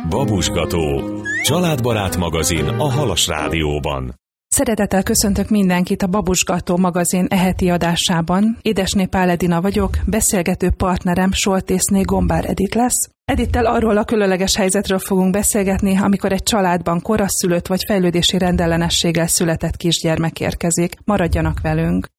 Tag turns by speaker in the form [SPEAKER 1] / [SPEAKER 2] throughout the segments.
[SPEAKER 1] Babusgató, családbarát magazin a Halas Rádióban.
[SPEAKER 2] Szeretettel köszöntök mindenkit a Babusgató magazin eheti adásában. Édesné Pál Edina vagyok, beszélgető partnerem Soltészné Gombár Edit lesz. Edittel arról a különleges helyzetről fogunk beszélgetni, amikor egy családban koraszülött vagy fejlődési rendellenességgel született kisgyermek érkezik. Maradjanak velünk!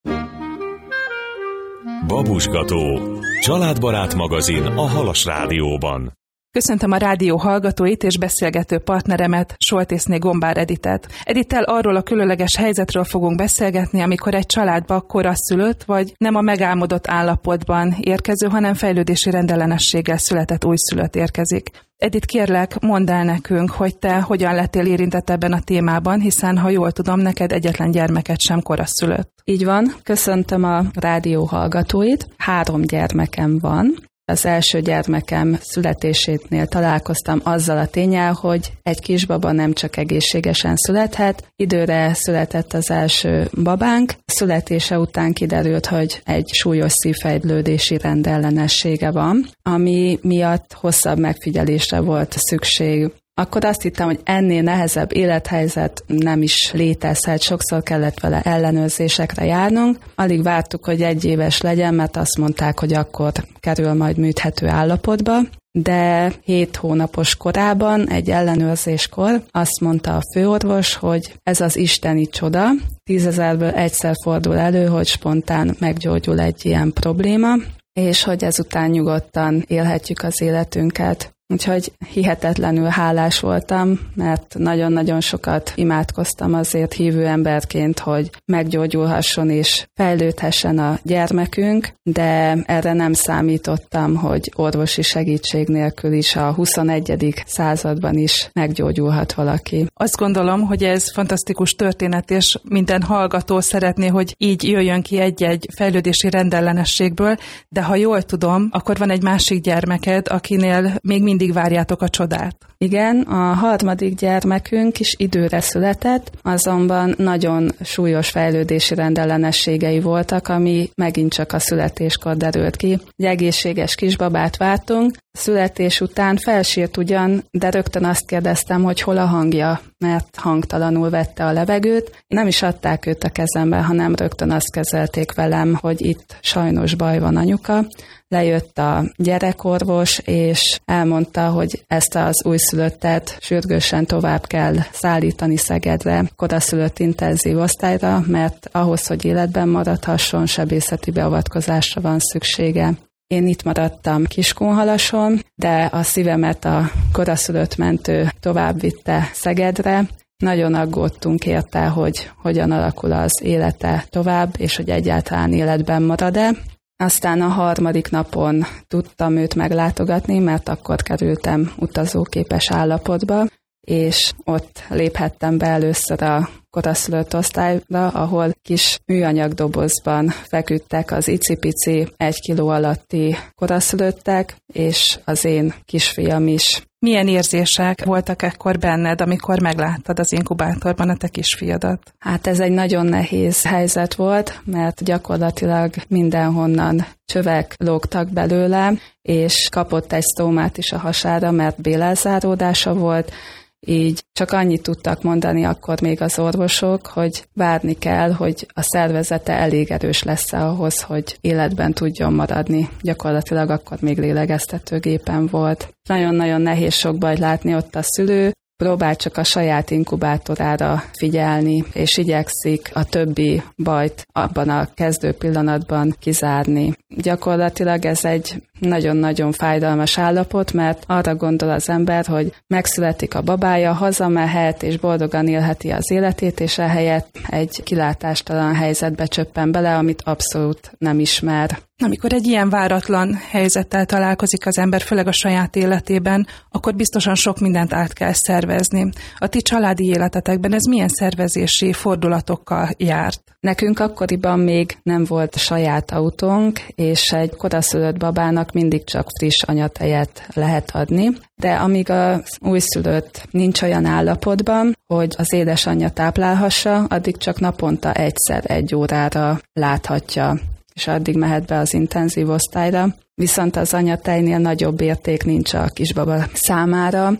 [SPEAKER 1] Babusgató, családbarát magazin a Halas Rádióban.
[SPEAKER 2] Köszöntöm a rádió hallgatóit és beszélgető partneremet, Soltészné Gombár Editet. Edittel arról a különleges helyzetről fogunk beszélgetni, amikor egy családba koraszülött vagy nem a megálmodott állapotban érkező, hanem fejlődési rendellenességgel született újszülött érkezik. Edit, kérlek, mondd el nekünk, hogy te hogyan lettél érintett ebben a témában, hiszen, ha jól tudom, neked egyetlen gyermeket sem koraszülött.
[SPEAKER 3] Így van, köszöntöm a rádió hallgatóit. 3 gyermekem van. Az első gyermekem születésénél találkoztam azzal a ténnyel, hogy egy kisbaba nem csak egészségesen születhet. Időre született az első babánk. Születése után kiderült, hogy egy súlyos szívfejlődési rendellenessége van, ami miatt hosszabb megfigyelésre volt szükség. Akkor azt hittem, hogy ennél nehezebb élethelyzet nem is létezhet, sokszor kellett vele ellenőrzésekre járnunk. Alig vártuk, hogy 1 éves legyen, mert azt mondták, hogy akkor kerül majd műthető állapotba. De 7 hónapos korában, egy ellenőrzéskor azt mondta a főorvos, hogy ez az isteni csoda, 10 000-ből egyszer fordul elő, hogy spontán meggyógyul egy ilyen probléma, és hogy ezután nyugodtan élhetjük az életünket. Úgyhogy hihetetlenül hálás voltam, mert nagyon-nagyon sokat imádkoztam azért hívő emberként, hogy meggyógyulhasson és fejlődhessen a gyermekünk, de erre nem számítottam, hogy orvosi segítség nélkül is a 21. században is meggyógyulhat valaki.
[SPEAKER 2] Azt gondolom, hogy ez fantasztikus történet, és minden hallgató szeretné, hogy így jöjjön ki egy-egy fejlődési rendellenességből, de ha jól tudom, akkor van egy másik gyermeked, akinél még mindig várjátok a csodát.
[SPEAKER 3] Igen, a 3. gyermekünk is időre született, azonban nagyon súlyos fejlődési rendellenességei voltak, ami megint csak a születéskor derült ki. Egy egészséges kisbabát vártunk, születés után felsírt ugyan, de rögtön azt kérdeztem, hogy hol a hangja, mert hangtalanul vette a levegőt. Nem is adták őt a kezembe, hanem rögtön azt kezelték velem, hogy itt sajnos baj van, anyuka. Lejött a gyerekorvos, és elmondta, hogy ezt az újszülöttet sürgősen tovább kell szállítani Szegedre, koraszülött intenzív osztályra, mert ahhoz, hogy életben maradhasson, sebészeti beavatkozásra van szüksége. Én itt maradtam Kiskunhalason, de a szívemet a koraszülött mentő tovább vitte Szegedre. Nagyon aggódtunk érte, hogy hogyan alakul az élete tovább, és hogy egyáltalán életben marad-e. Aztán a 3. napon tudtam őt meglátogatni, mert akkor kerültem utazóképes állapotba, és ott léphettem be először a koraszülött osztályra, ahol kis műanyag dobozban feküdtek az icipici 1 kiló alatti koraszülöttek, és az én kisfiam is.
[SPEAKER 2] Milyen érzések voltak ekkor benned, amikor megláttad az inkubátorban a te kisfiadat?
[SPEAKER 3] Hát ez egy nagyon nehéz helyzet volt, mert gyakorlatilag mindenhonnan csövek lógtak belőle, és kapott egy sztómát is a hasára, mert bélelzáródása volt. Így csak annyit tudtak mondani akkor még az orvosok, hogy várni kell, hogy a szervezete elég erős lesz ahhoz, hogy életben tudjon maradni. Gyakorlatilag akkor még lélegeztetőgépen volt. Nagyon-nagyon nehéz sok bajt látni ott a szülő, próbál csak a saját inkubátorára figyelni, és igyekszik a többi bajt abban a kezdő pillanatban kizárni. Gyakorlatilag ez egy nagyon-nagyon fájdalmas állapot, mert arra gondol az ember, hogy megszületik a babája, hazamehet és boldogan élheti az életét, és ehelyett egy kilátástalan helyzetbe csöppen bele, amit abszolút nem ismer.
[SPEAKER 2] Amikor egy ilyen váratlan helyzettel találkozik az ember, főleg a saját életében, akkor biztosan sok mindent át kell szervezni. A ti családi életetekben ez milyen szervezési fordulatokkal járt?
[SPEAKER 3] Nekünk akkoriban még nem volt saját autónk, és egy koraszülött babának mindig csak friss anyatejet lehet adni. De amíg az újszülött nincs olyan állapotban, hogy az édesanyja táplálhassa, addig csak naponta egyszer 1 órára láthatja, és addig mehet be az intenzív osztályra. Viszont az anyatejnél nagyobb érték nincs a kisbaba számára,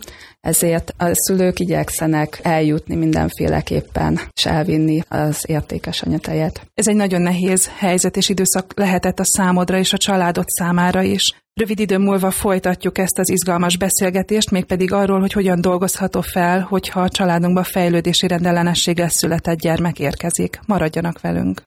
[SPEAKER 3] ezért a szülők igyekszenek eljutni mindenféleképpen, és elvinni az értékes anyatejet.
[SPEAKER 2] Ez egy nagyon nehéz helyzet és időszak lehetett a számodra és a családod számára is. Rövid idő múlva folytatjuk ezt az izgalmas beszélgetést, mégpedig arról, hogy hogyan dolgozható fel, hogyha a családunkba fejlődési rendellenességgel született gyermek érkezik. Maradjanak velünk!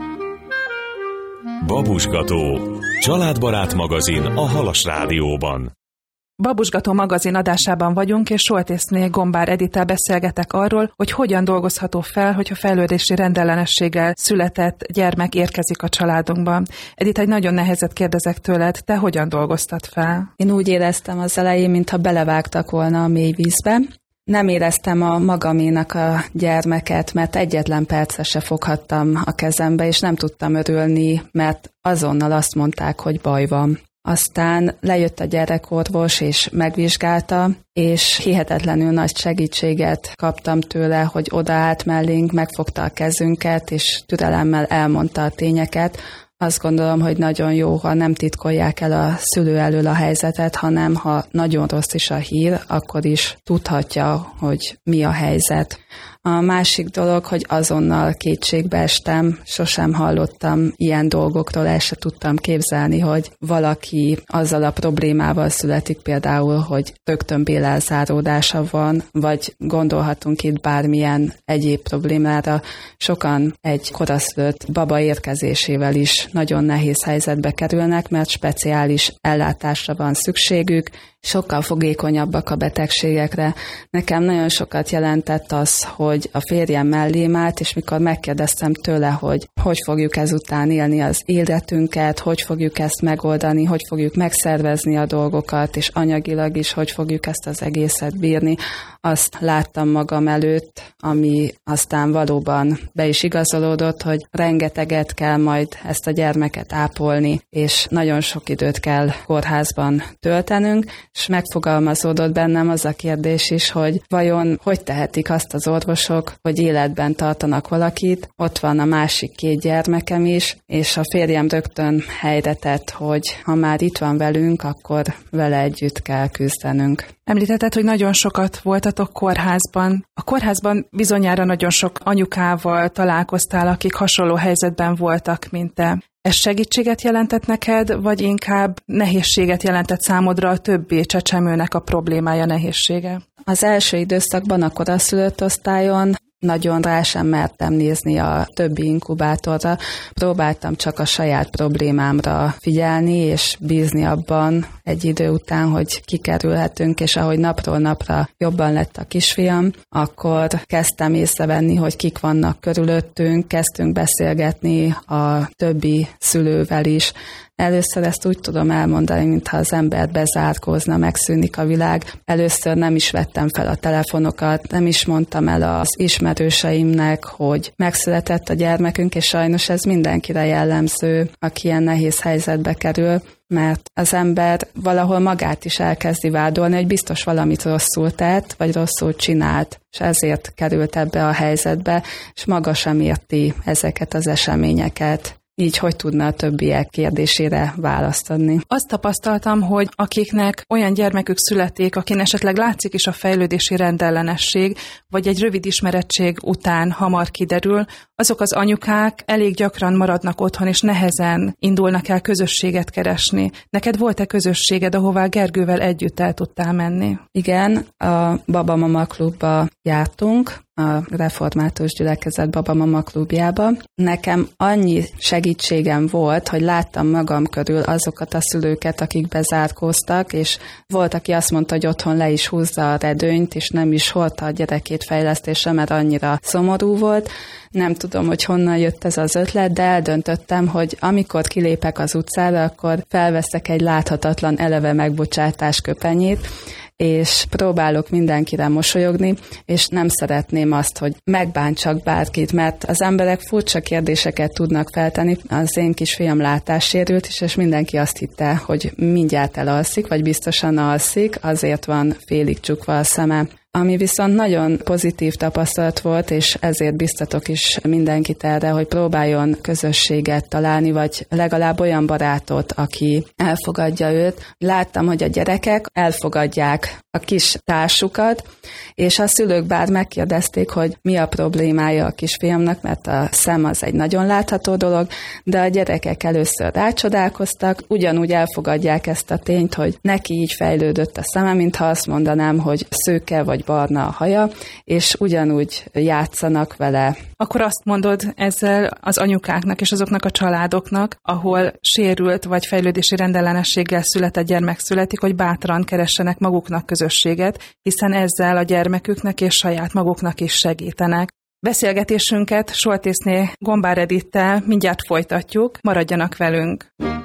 [SPEAKER 1] Babusgató, családbarát magazin a Halas Rádióban.
[SPEAKER 2] Babusgató magazin adásában vagyunk, és Soltészné Gombár Edittel beszélgetek arról, hogy hogyan dolgozható fel, hogyha fejlődési rendellenességgel született gyermek érkezik a családunkba. Edith, egy nagyon nehezet kérdezek tőled, te hogyan dolgoztad fel?
[SPEAKER 3] Én úgy éreztem az elején, mintha belevágtak volna a mély vízbe. Nem éreztem a magaménak a gyermeket, mert egyetlen percre se foghattam a kezembe, és nem tudtam örülni, mert azonnal azt mondták, hogy baj van. Aztán lejött a gyerekorvos, és megvizsgálta, és hihetetlenül nagy segítséget kaptam tőle, hogy odaállt mellénk, megfogta a kezünket, és türelemmel elmondta a tényeket. Azt gondolom, hogy nagyon jó, ha nem titkolják el a szülő elől a helyzetet, hanem ha nagyon rossz is a hír, akkor is tudhatja, hogy mi a helyzet. A másik dolog, hogy azonnal kétségbe estem, sosem hallottam ilyen dolgokról, el se tudtam képzelni, hogy valaki azzal a problémával születik például, hogy rögtön bélelzáródása van, vagy gondolhatunk itt bármilyen egyéb problémára. Sokan egy koraszülött baba érkezésével is nagyon nehéz helyzetbe kerülnek, mert speciális ellátásra van szükségük, sokkal fogékonyabbak a betegségekre. Nekem nagyon sokat jelentett az, hogy a férjem mellém állt, és mikor megkérdeztem tőle, hogy fogjuk ezután élni az életünket, hogy fogjuk ezt megoldani, hogy fogjuk megszervezni a dolgokat, és anyagilag is, hogy fogjuk ezt az egészet bírni, azt láttam magam előtt, ami aztán valóban be is igazolódott, hogy rengeteget kell majd ezt a gyermeket ápolni, és nagyon sok időt kell kórházban töltenünk, és megfogalmazódott bennem az a kérdés is, hogy vajon hogy tehetik azt az orvosok, hogy életben tartanak valakit, ott van a másik 2 gyermekem is, és a férjem rögtön helyre tett, hogy ha már itt van velünk, akkor vele együtt kell küzdenünk.
[SPEAKER 2] Említetted, hogy nagyon sokat voltatok kórházban. A kórházban bizonyára nagyon sok anyukával találkoztál, akik hasonló helyzetben voltak, mint te. Ez segítséget jelentett neked, vagy inkább nehézséget jelentett számodra a többi csecsemőnek a problémája, nehézsége?
[SPEAKER 3] Az első időszakban a koraszülött osztályon nagyon rá sem mertem nézni a többi inkubátorra. Próbáltam csak a saját problémámra figyelni, és bízni abban egy idő után, hogy kikerülhetünk, és ahogy napról napra jobban lett a kisfiam, akkor kezdtem észrevenni, hogy kik vannak körülöttünk, kezdtünk beszélgetni a többi szülővel is. Először ezt úgy tudom elmondani, mintha az ember bezárkózna, megszűnik a világ. Először nem is vettem fel a telefonokat, nem is mondtam el az ismerőseimnek, hogy megszületett a gyermekünk, és sajnos ez mindenkire jellemző, aki ilyen nehéz helyzetbe kerül, mert az ember valahol magát is elkezdi vádolni, hogy biztos valamit rosszul tett, vagy rosszul csinált, és ezért került ebbe a helyzetbe, és maga sem érti ezeket az eseményeket. Így hogy tudna a többiek kérdésére választ adni?
[SPEAKER 2] Azt tapasztaltam, hogy akiknek olyan gyermekük születik, akin esetleg látszik is a fejlődési rendellenesség, vagy egy rövid ismerettség után hamar kiderül, azok az anyukák elég gyakran maradnak otthon, és nehezen indulnak el közösséget keresni. Neked volt-e közösséged, ahová Gergővel együtt el tudtál menni?
[SPEAKER 3] Igen, a Babamama klubba jártunk, a Református Gyülekezet Babamama klubjába. Nekem annyi segítségem volt, hogy láttam magam körül azokat a szülőket, akik bezárkóztak, és volt, aki azt mondta, hogy otthon le is húzza a redőnyt, és nem is hordta a gyerekét fejlesztésre, mert annyira szomorú volt. Nem tudom, hogy honnan jött ez az ötlet, de eldöntöttem, hogy amikor kilépek az utcára, akkor felveszek egy láthatatlan eleve megbocsátás köpenyét, és próbálok mindenkire mosolyogni, és nem szeretném azt, hogy megbántsak bárkit, mert az emberek furcsa kérdéseket tudnak feltenni. Az én kisfiam látássérült is, és mindenki azt hitte, hogy mindjárt elalszik, vagy biztosan alszik, azért van félig csukva a szeme. Ami viszont nagyon pozitív tapasztalat volt, és ezért biztatok is mindenkit erre, hogy próbáljon közösséget találni, vagy legalább olyan barátot, aki elfogadja őt. Láttam, hogy a gyerekek elfogadják a kis társukat, és a szülők bár megkérdezték, hogy mi a problémája a kisfiamnak, mert a szem az egy nagyon látható dolog, de a gyerekek először rácsodálkoztak, ugyanúgy elfogadják ezt a tényt, hogy neki így fejlődött a szeme, mintha azt mondanám, hogy szőke vagy barna a haja, és ugyanúgy játszanak vele.
[SPEAKER 2] Akkor azt mondod ezzel az anyukáknak és azoknak a családoknak, ahol sérült vagy fejlődési rendellenességgel született gyermek születik, hogy bátran keressenek maguknak közösséget, hiszen ezzel a gyermeküknek és saját maguknak is segítenek. Beszélgetésünket Soltészné Gombár Edittel mindjárt folytatjuk, maradjanak velünk!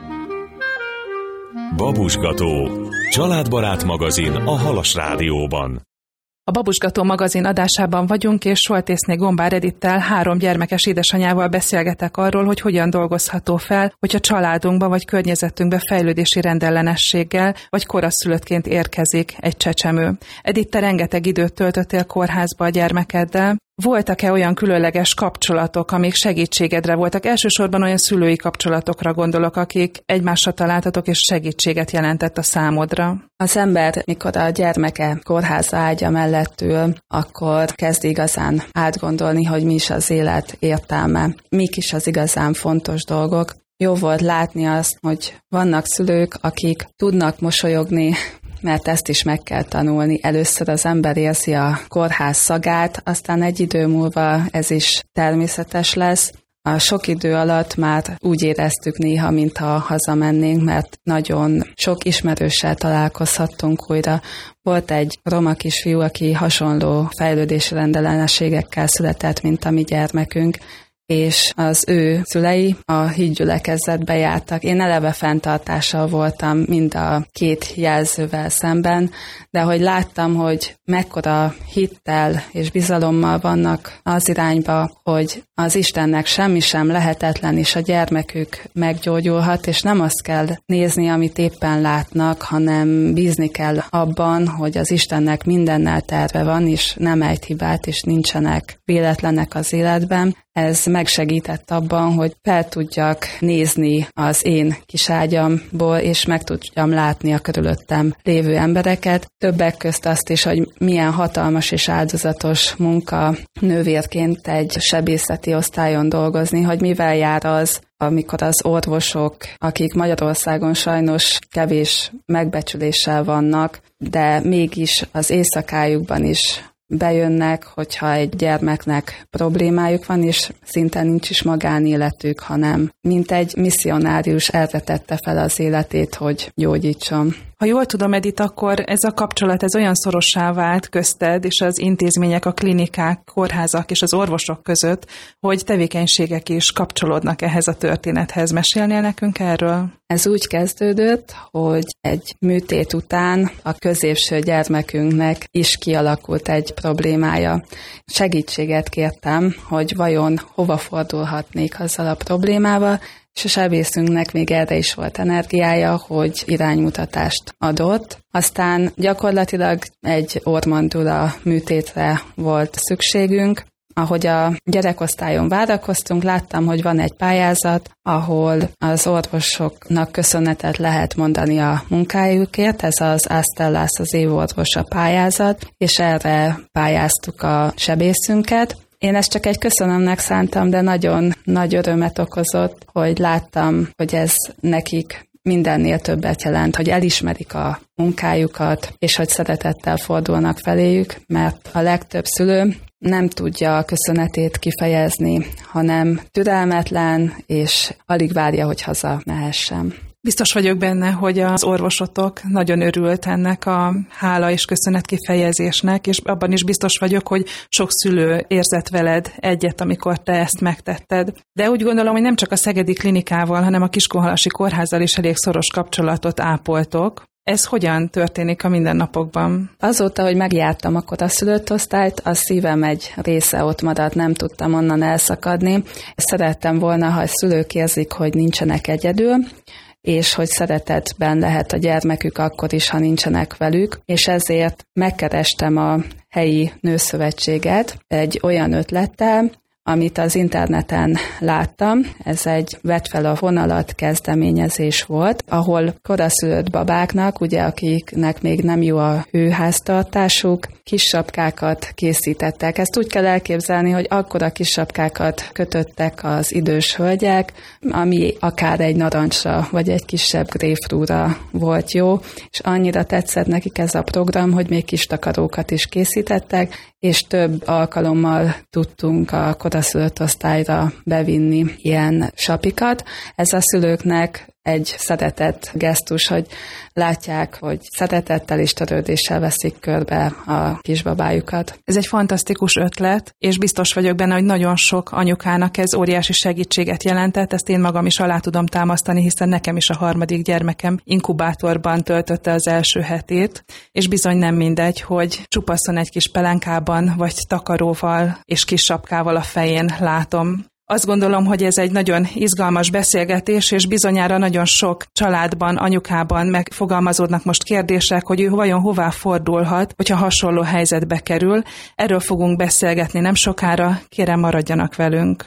[SPEAKER 1] Babusgató, családbarát magazin a Halas Rádióban.
[SPEAKER 2] A Babusgató magazin adásában vagyunk, és Soltészné Gombár Edittel 3 gyermekes édesanyával beszélgetek arról, hogy hogyan dolgozható fel, hogyha családunkba vagy környezetünkbe fejlődési rendellenességgel vagy koraszülöttként érkezik egy csecsemő. Edith, te rengeteg időt töltöttél kórházba a gyermekeddel. Voltak-e olyan különleges kapcsolatok, amik segítségedre voltak? Elsősorban olyan szülői kapcsolatokra gondolok, akik egymásra találtatok és segítséget jelentett a számodra.
[SPEAKER 3] Az ember, mikor a gyermeke kórház ágya mellett ül, akkor kezd igazán átgondolni, hogy mi is az élet értelme, mik is az igazán fontos dolgok. Jó volt látni azt, hogy vannak szülők, akik tudnak mosolyogni, mert ezt is meg kell tanulni. Először az ember érzi a kórház szagát, aztán egy idő múlva ez is természetes lesz. A sok idő alatt már úgy éreztük néha, mintha hazamennénk, mert nagyon sok ismerőssel találkozhattunk újra. Volt egy roma kisfiú, aki hasonló fejlődési rendellenességekkel született, mint a mi gyermekünk, és az ő szülei a hídgyülekezetbe jártak. Én eleve fenntartással voltam mind a 2 jelzővel szemben, de hogy láttam, hogy mekkora hittel és bizalommal vannak az irányba, hogy az Istennek semmi sem lehetetlen, és a gyermekük meggyógyulhat, és nem azt kell nézni, amit éppen látnak, hanem bízni kell abban, hogy az Istennek mindennel terve van, és nem ejt hibát, és nincsenek véletlenek az életben. Ez megsegített abban, hogy fel tudjak nézni az én kis ágyamból, és meg tudjam látni a körülöttem lévő embereket. Többek közt azt is, hogy milyen hatalmas és áldozatos munka nővérként egy sebészeti osztályon dolgozni, hogy mivel jár az, amikor az orvosok, akik Magyarországon sajnos kevés megbecsüléssel vannak, de mégis az éjszakájukban is bejönnek, hogyha egy gyermeknek problémájuk van, és szinte nincs is magánéletük, hanem mint egy misszionárius erre tette fel az életét, hogy gyógyítson.
[SPEAKER 2] Ha jól tudom, Edith, akkor ez a kapcsolat ez olyan szorossá vált közted és az intézmények, a klinikák, kórházak és az orvosok között, hogy tevékenységek is kapcsolódnak ehhez a történethez. Mesélnél nekünk erről?
[SPEAKER 3] Ez úgy kezdődött, hogy egy műtét után a középső gyermekünknek is kialakult egy problémája. Segítséget kértem, hogy vajon hova fordulhatnék azzal a problémával, és a sebészünknek még erre is volt energiája, hogy iránymutatást adott. Aztán gyakorlatilag egy orrmandula műtétre volt szükségünk. Ahogy a gyerekosztályon várakoztunk, láttam, hogy van egy pályázat, ahol az orvosoknak köszönetet lehet mondani a munkájukért. Ez az Astellas, az évorvos a pályázat, és erre pályáztuk a sebészünket. Én ezt csak egy köszönömnek szántam, de nagyon nagy örömet okozott, hogy láttam, hogy ez nekik mindennél többet jelent, hogy elismerik a munkájukat, és hogy szeretettel fordulnak feléjük, mert a legtöbb szülő nem tudja a köszönetét kifejezni, hanem türelmetlen, és alig várja, hogy haza mehessen.
[SPEAKER 2] Biztos vagyok benne, hogy az orvosotok nagyon örült ennek a hála és köszönet kifejezésnek, és abban is biztos vagyok, hogy sok szülő érzett veled egyet, amikor te ezt megtetted. De úgy gondolom, hogy nem csak a szegedi klinikával, hanem a Kiskunhalasi kórházzal is elég szoros kapcsolatot ápoltok. Ez hogyan történik a mindennapokban?
[SPEAKER 3] Azóta, hogy megjártam a koraszülött osztályt, a szívem egy része ott maradt, nem tudtam onnan elszakadni. Szerettem volna, ha a szülők érzik, hogy nincsenek egyedül, és hogy szeretetben lehet a gyermekük akkor is, ha nincsenek velük, és ezért megkerestem a helyi nőszövetséget egy olyan ötlettel, amit az interneten láttam. Ez egy vedd fel a vonalat kezdeményezés volt, ahol koraszülött babáknak, ugye akiknek még nem jó a hőháztartásuk, kis sapkákat készítettek. Ezt úgy kell elképzelni, hogy akkora kis sapkákat kötöttek az idős hölgyek, ami akár egy narancsra vagy egy kisebb grapefruitra volt jó, és annyira tetszett nekik ez a program, hogy még kis takarókat is készítettek, és több alkalommal tudtunk a koraszülött osztályra bevinni ilyen sapikat. Ez a szülőknek egy szeretett gesztus, hogy látják, hogy szeretettel és törődéssel veszik körbe a kisbabájukat.
[SPEAKER 2] Ez egy fantasztikus ötlet, és biztos vagyok benne, hogy nagyon sok anyukának ez óriási segítséget jelentett. Ezt én magam is alá tudom támasztani, hiszen nekem is a harmadik gyermekem inkubátorban töltötte az első hetét, és bizony nem mindegy, hogy csupaszon egy kis pelenkában, vagy takaróval és kis sapkával a fején látom. Azt gondolom, hogy ez egy nagyon izgalmas beszélgetés, és bizonyára nagyon sok családban, anyukában megfogalmazódnak most kérdések, hogy ő vajon hová fordulhat, hogyha hasonló helyzetbe kerül. Erről fogunk beszélgetni nem sokára, kérem maradjanak velünk.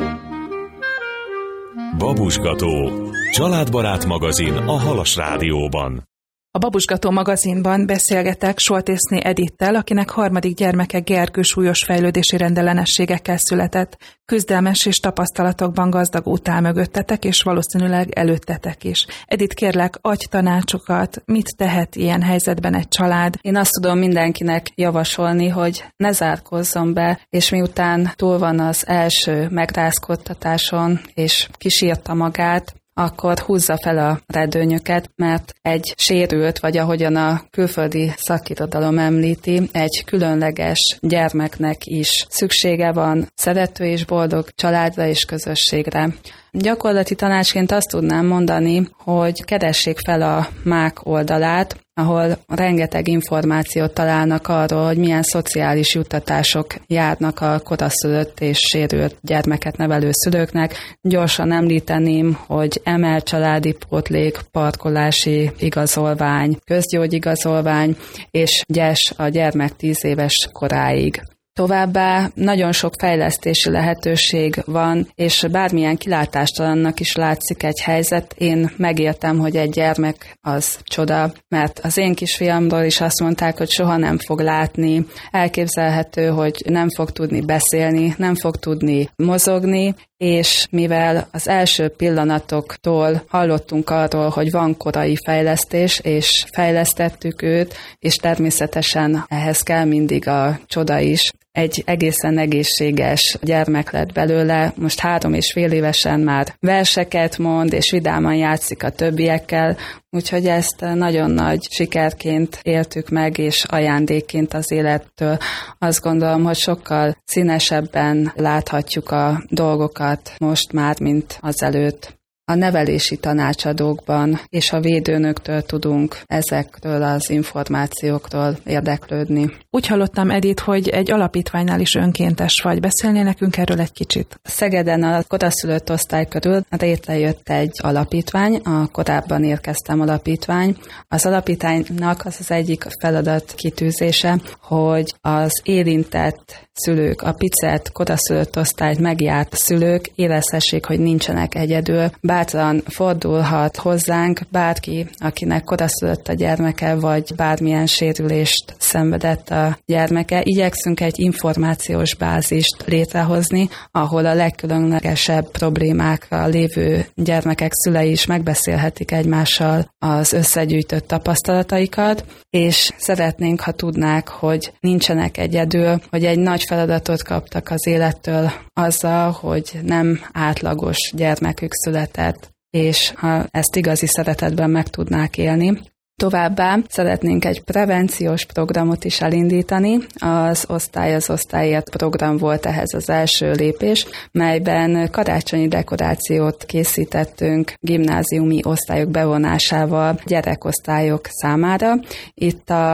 [SPEAKER 1] Babusgató, családbarát magazin a Halas Rádióban.
[SPEAKER 2] A Babusgató magazinban beszélgetek Soltészné Edittel, akinek harmadik gyermeke Gergő súlyos fejlődési rendellenességekkel született. Küzdelmes és tapasztalatokban gazdag út áll mögöttetek, és valószínűleg előttetek is. Edit, kérlek, adj tanácsokat, mit tehet ilyen helyzetben egy család?
[SPEAKER 3] Én azt tudom mindenkinek javasolni, hogy ne zárkózzon be, és miután túl van az első megrázkódtatáson, és kisírta magát, akkor húzza fel a redőnyöket, mert egy sérült, vagy ahogyan a külföldi szakirodalom említi, egy különleges gyermeknek is szüksége van szerető és boldog családra és közösségre. Gyakorlati tanácsként azt tudnám mondani, hogy keressék fel a MÁK oldalát, ahol rengeteg információt találnak arról, hogy milyen szociális juttatások járnak a koraszülött és sérült gyermeket nevelő szülőknek. Gyorsan említeném, hogy emelt családi pótlék, parkolási igazolvány, közgyógyigazolvány és gyes a gyermek 10 éves koráig. Továbbá nagyon sok fejlesztési lehetőség van, és bármilyen kilátástalannak is látszik egy helyzet, én megértem, hogy egy gyermek az csoda, mert az én kisfiamról is azt mondták, hogy soha nem fog látni, elképzelhető, hogy nem fog tudni beszélni, nem fog tudni mozogni, és mivel az első pillanatoktól hallottunk arról, hogy van korai fejlesztés, és fejlesztettük őt, és természetesen ehhez kell mindig a csoda is. Egy egészen egészséges gyermek lett belőle, most 3,5 évesen már verseket mond, és vidáman játszik a többiekkel, úgyhogy ezt nagyon nagy sikerként éltük meg, és ajándékként az élettől. Azt gondolom, hogy sokkal színesebben láthatjuk a dolgokat most már, mint azelőtt. A nevelési tanácsadókban és a védőnöktől tudunk ezekről az információkról érdeklődni.
[SPEAKER 2] Úgy hallottam, Edit, hogy egy alapítványnál is önkéntes vagy. Beszélnél nekünk erről egy kicsit?
[SPEAKER 3] Szegeden a koraszülött osztály körül létrejött egy alapítvány, a korábban érkeztem alapítvány. Az alapítványnak az egyik feladat kitűzése, hogy az érintett szülők, a PICET koraszülött osztályt megjárt szülők érezhessék, hogy nincsenek egyedül. Bátran fordulhat hozzánk bárki, akinek koraszülött a gyermeke, vagy bármilyen sérülést szenvedett a gyermeke. Igyekszünk egy információs bázist létrehozni, ahol a legkülönlegesebb problémákra lévő gyermekek szülei is megbeszélhetik egymással az összegyűjtött tapasztalataikat, és szeretnénk, ha tudnák, hogy nincsenek egyedül, hogy egy nagy feladatot kaptak az élettől azzal, hogy nem átlagos gyermekük született, és ha ezt igazi szeretetben meg tudnák élni. Továbbá szeretnénk egy prevenciós programot is elindítani. Az osztályért program volt ehhez az első lépés, melyben karácsonyi dekorációt készítettünk gimnáziumi osztályok bevonásával gyerekosztályok számára. Itt a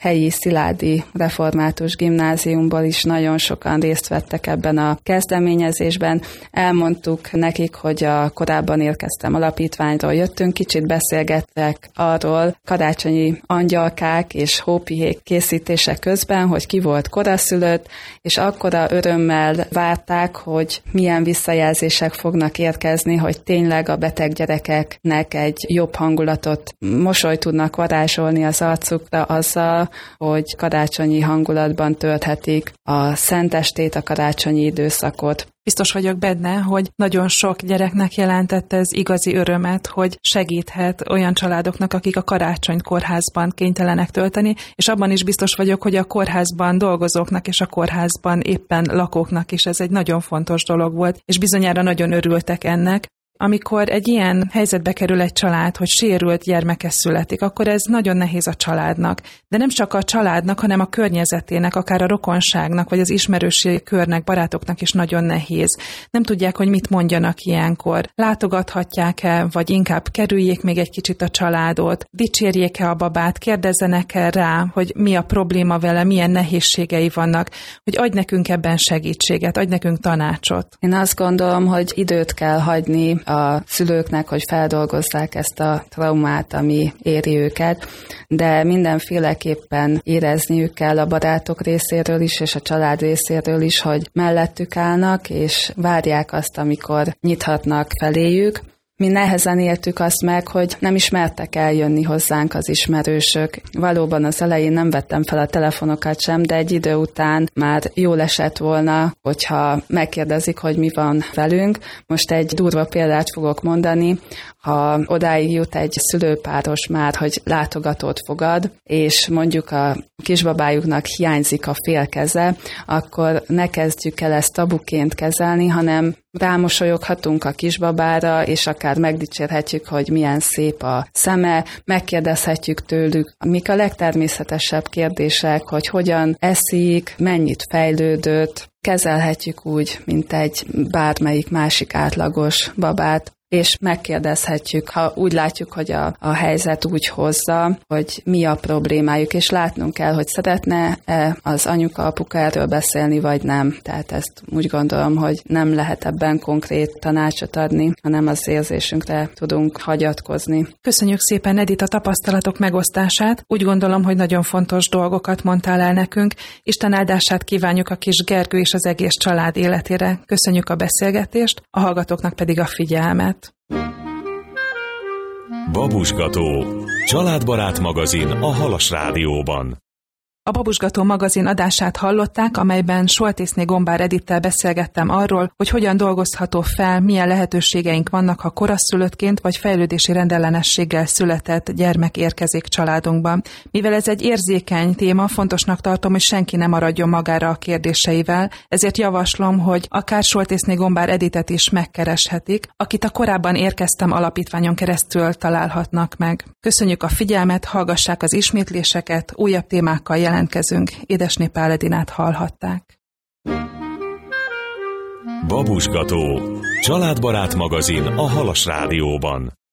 [SPEAKER 3] helyi Sziládi Református Gimnáziumból is nagyon sokan részt vettek ebben a kezdeményezésben. Elmondtuk nekik, hogy a Korábban érkeztem alapítványról jöttünk, kicsit beszélgettek arról karácsonyi angyalkák és hópihék készítése közben, hogy ki volt koraszülött, és akkora örömmel várták, hogy milyen visszajelzések fognak érkezni, hogy tényleg a beteg gyerekeknek egy jobb hangulatot, mosolyt tudnak varázsolni az arcukra azzal, hogy karácsonyi hangulatban tölthetik a szentestét, a karácsonyi időszakot.
[SPEAKER 2] Biztos vagyok benne, hogy nagyon sok gyereknek jelentett ez igazi örömet, hogy segíthet olyan családoknak, akik a karácsonyt kórházban kénytelenek tölteni, és abban is biztos vagyok, hogy a kórházban dolgozóknak és a kórházban éppen lakóknak is ez egy nagyon fontos dolog volt, és bizonyára nagyon örültek ennek. Amikor egy ilyen helyzetbe kerül egy család, hogy sérült gyermeke születik, akkor ez nagyon nehéz a családnak. De nem csak a családnak, hanem a környezetének, akár a rokonságnak, vagy az ismerősi körnek, barátoknak is nagyon nehéz. Nem tudják, hogy mit mondjanak ilyenkor. Látogathatják-e, vagy inkább kerüljék még egy kicsit a családot, dicsérjék-e a babát, kérdezzenek-e rá, hogy mi a probléma vele, milyen nehézségei vannak, hogy adj nekünk ebben segítséget, adj nekünk tanácsot.
[SPEAKER 3] Én azt gondolom, hogy időt kell hagyni a szülőknek, hogy feldolgozzák ezt a traumát, ami éri őket, de mindenféleképpen érezniük kell a barátok részéről is, és a család részéről is, hogy mellettük állnak, és várják azt, amikor nyithatnak feléjük. Mi nehezen éltük azt meg, hogy nem is mertek eljönni hozzánk az ismerősök. Valóban az elején nem vettem fel a telefonokat sem, de egy idő után már jól esett volna, hogyha megkérdezik, hogy mi van velünk. Most egy durva példát fogok mondani. Ha odáig jut egy szülőpáros már, hogy látogatót fogad, és mondjuk a kisbabájuknak hiányzik a félkeze, akkor ne kezdjük el ezt tabuként kezelni, hanem rámosolyoghatunk a kisbabára, és akár megdicsérhetjük, hogy milyen szép a szeme, megkérdezhetjük tőlük, mik a legtermészetesebb kérdések, hogy hogyan eszik, mennyit fejlődött, kezelhetjük úgy, mint egy bármelyik másik átlagos babát, és megkérdezhetjük, ha úgy látjuk, hogy a helyzet úgy hozza, hogy mi a problémájuk, és látnunk kell, hogy szeretne-e az anyuka, apuka erről beszélni, vagy nem. Tehát ezt úgy gondolom, hogy nem lehet ebben konkrét tanácsot adni, hanem az érzésünkre tudunk hagyatkozni.
[SPEAKER 2] Köszönjük szépen, Edith, a tapasztalatok megosztását. Úgy gondolom, hogy nagyon fontos dolgokat mondtál el nekünk. Isten áldását kívánjuk a kis Gergő és az egész család életére. Köszönjük a beszélgetést, a hallgatóknak pedig a figyelmet.
[SPEAKER 1] Babusgató. Családbarát magazin a Halas Rádióban.
[SPEAKER 2] A Babusgató magazin adását hallották, amelyben Soltészné Gombár Edittel beszélgettem arról, hogy hogyan dolgozható fel, milyen lehetőségeink vannak, ha koraszülöttként vagy fejlődési rendellenességgel született gyermek érkezik családunkba. Mivel ez egy érzékeny téma, fontosnak tartom, hogy senki ne maradjon magára a kérdéseivel, ezért javaslom, hogy akár Soltészné Gombár Editet is megkereshetik, akit a Korábban érkeztem alapítványon keresztül találhatnak meg. Köszönjük a figyelmet, hallgassák az ismétléseket, újabb témákkal jelentkezünk. Édesné Pál Edinát hallhatták.
[SPEAKER 1] Babusgató. Családbarát magazin a Halas Rádióban.